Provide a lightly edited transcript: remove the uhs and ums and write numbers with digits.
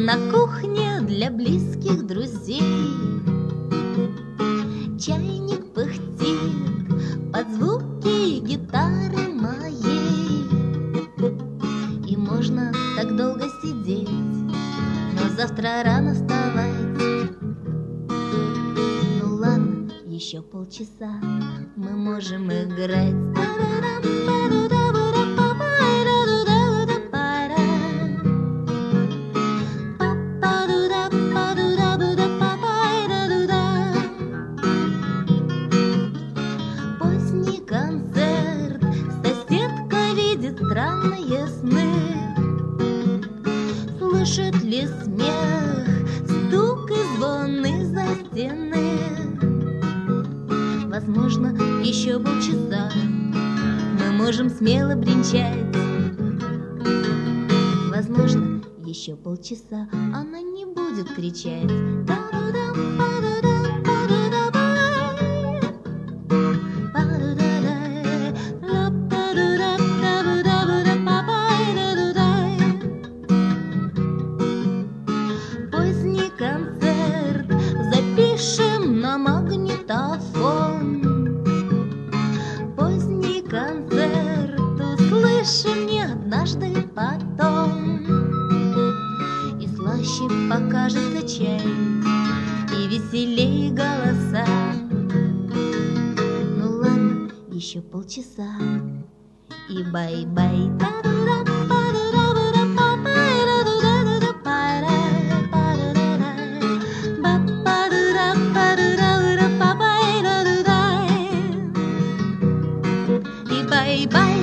на кухне для близких друзей. Чайник пыхтит под звуки гитары моей. И можно так долго сидеть, но завтра рано вставать. Ну ладно, еще полчаса мы можем играть. Поздний концерт, соседка видит странные сны. Слышит ли смех, стук и звоны за стены? Возможно, еще полчаса мы можем смело бренчать. Возможно, еще полчаса она не будет кричать. Поздний концерт запишем на магнитофон. Поздний концерт услышим не однажды потом. И слаще покажется чай, и веселее голоса. Ну ладно, еще полчаса, и бай-бай. Bye bye.